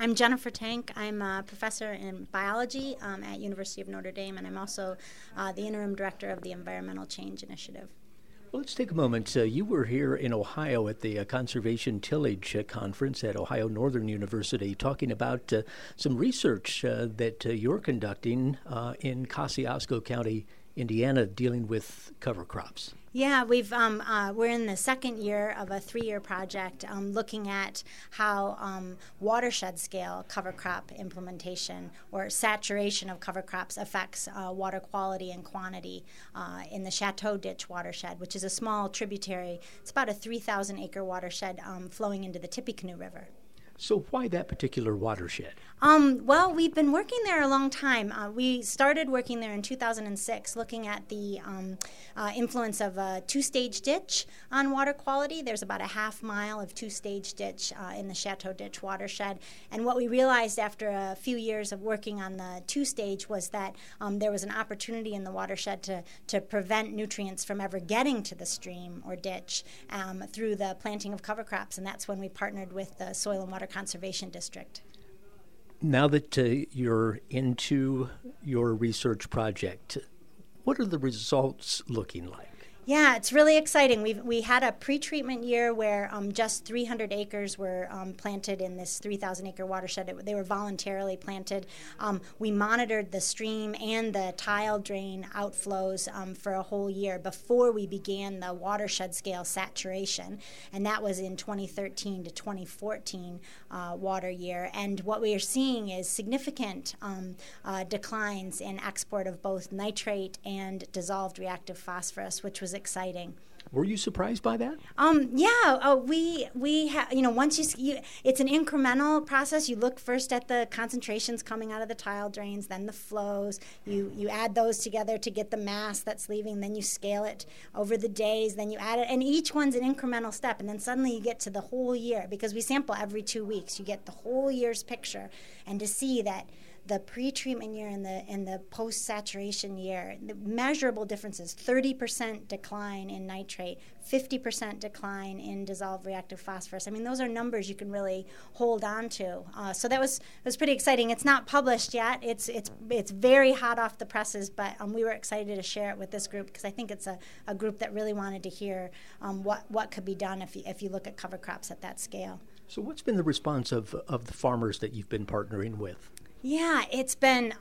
I'm Jennifer Tank. I'm a professor in biology at University of Notre Dame, and I'm also the interim director of the Environmental Change Initiative. Well, let's take a moment. You were here in Ohio at the Conservation Tillage Conference at Ohio Northern University talking about some research that you're conducting in Kosciuszko County, Indiana, dealing with cover crops. Yeah, we're in the second year of a 3-year project looking at how watershed scale cover crop implementation or saturation of cover crops affects water quality and quantity in the Chateau Ditch watershed, which is a small tributary. It's about a 3,000 acre watershed flowing into the Tippecanoe River. So why that particular watershed? Well, we've been working there a long time. We started working there in 2006, looking at the influence of a two-stage ditch on water quality. There's about a half mile of two-stage ditch in the Chateau Ditch watershed. And what we realized after a few years of working on the two-stage was that there was an opportunity in the watershed to prevent nutrients from ever getting to the stream or ditch through the planting of cover crops. And that's when we partnered with the Soil and Water Conservation District. Now that you're into your research project, what are the results looking like? Yeah, it's really exciting. We had a pre-treatment year where just 300 acres were planted in this 3,000 acre watershed. They were voluntarily planted. We monitored the stream and the tile drain outflows for a whole year before we began the watershed scale saturation, and that was in 2013 to 2014 water year. And what we are seeing is significant declines in export of both nitrate and dissolved reactive phosphorus, which was exciting. Were you surprised by that? Yeah. We have, once it's an incremental process. You look first at the concentrations coming out of the tile drains, then the flows. You add those together to get the mass that's leaving. Then you scale it over the days. Then you add it, and each one's an incremental step. And then suddenly you get to the whole year because we sample every 2 weeks. You get the whole year's picture, and to see that the pre-treatment year and the post-saturation year, the measurable differences: 30% decline in nitrate, 50% decline in dissolved reactive phosphorus. I mean, those are numbers you can really hold on to. So that was pretty exciting. It's not published yet. It's very hot off the presses, but we were excited to share it with this group because I think it's a group that really wanted to hear what could be done if you look at cover crops at that scale. So what's been the response of the farmers that you've been partnering with? Yeah, it's been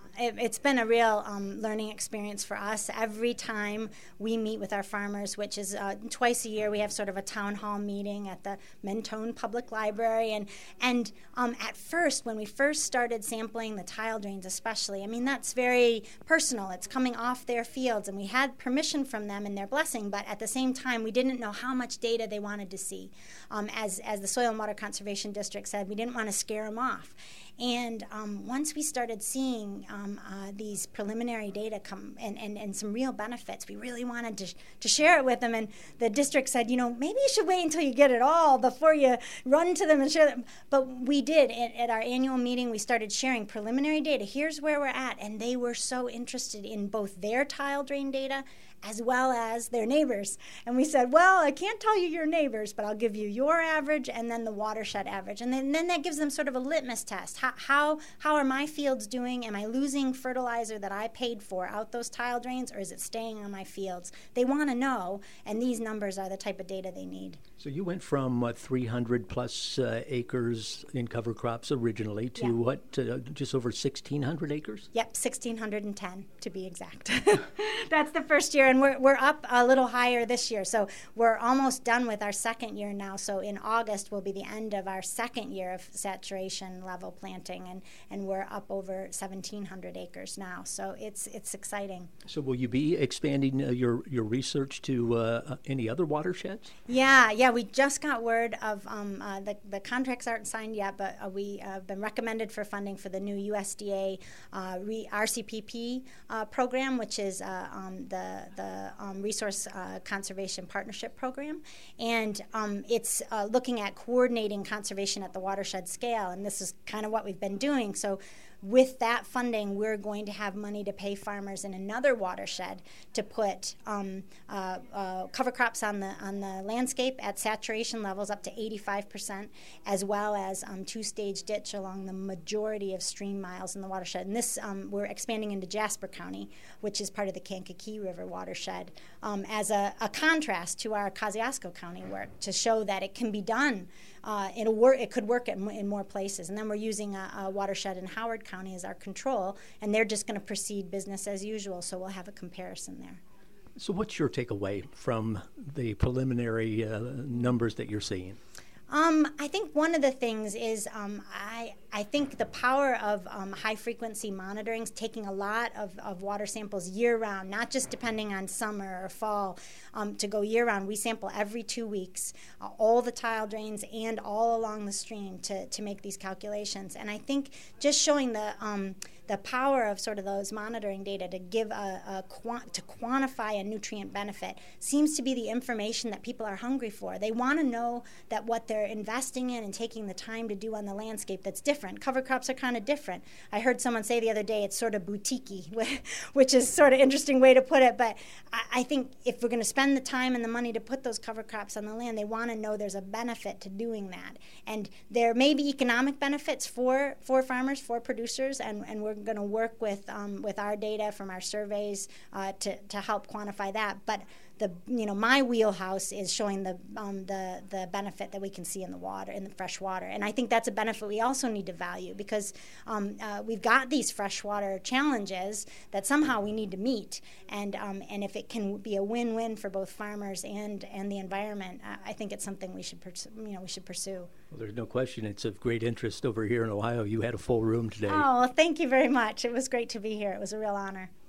a real learning experience for us. Every time we meet with our farmers, which is twice a year, we have sort of a town hall meeting at the Mentone Public Library. And at first, when we first started sampling the tile drains especially, I mean, that's very personal. It's coming off their fields, and we had permission from them and their blessing, but at the same time, we didn't know how much data they wanted to see. As the Soil and Water Conservation District said, we didn't want to scare them off. And once we started seeing these preliminary data come and some real benefits, we really wanted to share it with them. And the district said, maybe you should wait until you get it all before you run to them and share them. But we did. At our annual meeting, we started sharing preliminary data. Here's where we're at. And they were so interested in both their tile drain data as well as their neighbors. And we said, well, I can't tell you your neighbors, but I'll give you your average and then the watershed average. And then that gives them sort of a litmus test. How are my fields doing? Am I losing fertilizer that I paid for out those tile drains, or is it staying on my fields? They want to know, and these numbers are the type of data they need. So you went from 300 plus acres in cover crops originally to just over 1,600 acres? Yep, 1,610 to be exact. That's the first year. And we're up a little higher this year. So we're almost done with our second year now. So in August will be the end of our second year of saturation level planting. And we're up over 1,700 acres now. So it's exciting. So will you be expanding your research to any other watersheds? Yeah. We just got word of the contracts aren't signed yet, but we have been recommended for funding for the new USDA RCPP program, which is the Resource Conservation Partnership Program, and it's looking at coordinating conservation at the watershed scale, and this is kind of what we've been doing. So with that funding, we're going to have money to pay farmers in another watershed to put cover crops on the landscape at saturation levels up to 85%, as well as two-stage ditch along the majority of stream miles in the watershed. And this, we're expanding into Jasper County, which is part of the Kankakee River watershed, as a contrast to our Kosciuszko County work, to show that it can be done. It could work in more places. And then we're using a watershed in Howard County as our control, and they're just going to proceed business as usual, so we'll have a comparison there. So what's your takeaway from the preliminary numbers that you're seeing? I think one of the things is I think the power of high-frequency monitoring is taking a lot of water samples year-round, not just depending on summer or fall, to go year-round. We sample every 2 weeks, all the tile drains and all along the stream to make these calculations. And I think just showing the power of sort of those monitoring data to give to quantify a nutrient benefit seems to be the information that people are hungry for. They want to know that what they're investing in and taking the time to do on the landscape that's different. Cover crops are kind of different. I heard someone say the other day it's sort of boutique-y, which is sort of an interesting way to put it, but I think if we're going to spend the time and the money to put those cover crops on the land, they want to know there's a benefit to doing that. And there may be economic benefits for farmers, for producers, and we're going to work with our data from our surveys to help quantify that. But my wheelhouse is showing the benefit that we can see in the water, in the fresh water, and I think that's a benefit we also need to value, because we've got these freshwater challenges that somehow we need to meet, and if it can be a win-win for both farmers and the environment, I think it's something we should pursue. Well, there's no question it's of great interest over here in Ohio. You had a full room today. Oh, well, thank you very much. It was great to be here. It was a real honor.